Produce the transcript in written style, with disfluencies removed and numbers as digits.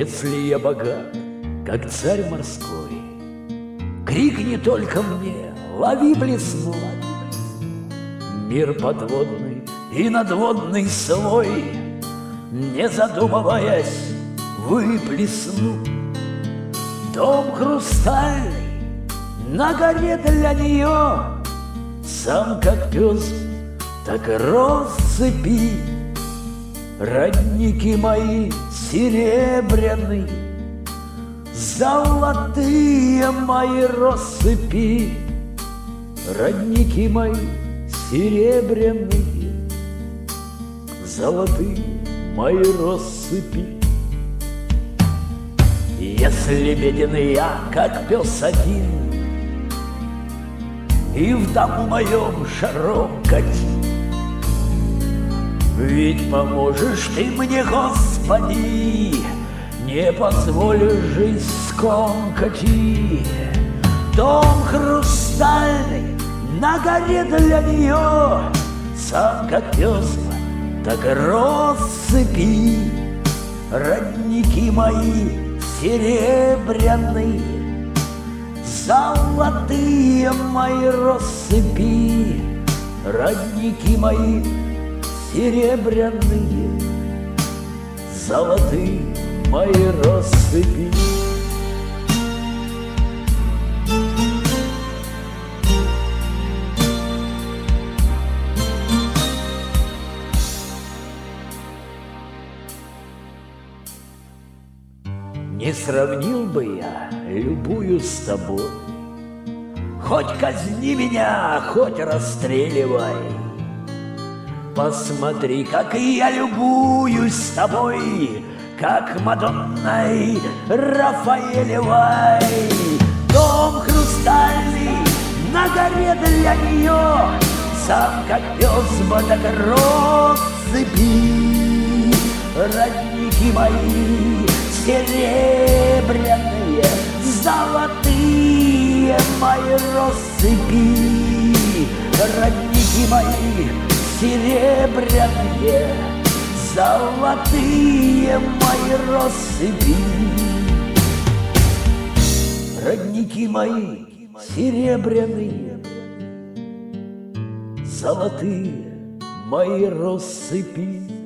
Если я богат, как царь морской, крикни только мне, лови блесну. Мир подводный и надводный свой, не задумываясь, выплесну. Дом хрустальный на горе для нее, сам как пес, так и россыпи. Родники мои серебряные, золотые мои россыпи. Родники мои серебряные, золотые мои россыпи. Если беден я, как пес один, и в дому моем шаром кати, ведь поможешь ты мне, Господи, не позволишь жизнь скомкати. Дом хрустальный на горе для нее, сам как пес, так и россыпи. Родники мои серебряные, золотые мои россыпи. Родники мои серебряные, золотые мои россыпи. Не сравнил бы я любую с тобой, хоть казни меня, хоть расстреливай. Посмотри, как я любуюсь с тобой, как Мадонной Рафаэлевой. Дом хрустальный на горе для нее, сам как пес, так россыпи. Родники мои серебряные, золотые мои россыпи. Родники мои серебряные, золотые мои россыпи. Родники мои серебряные, золотые мои россыпи.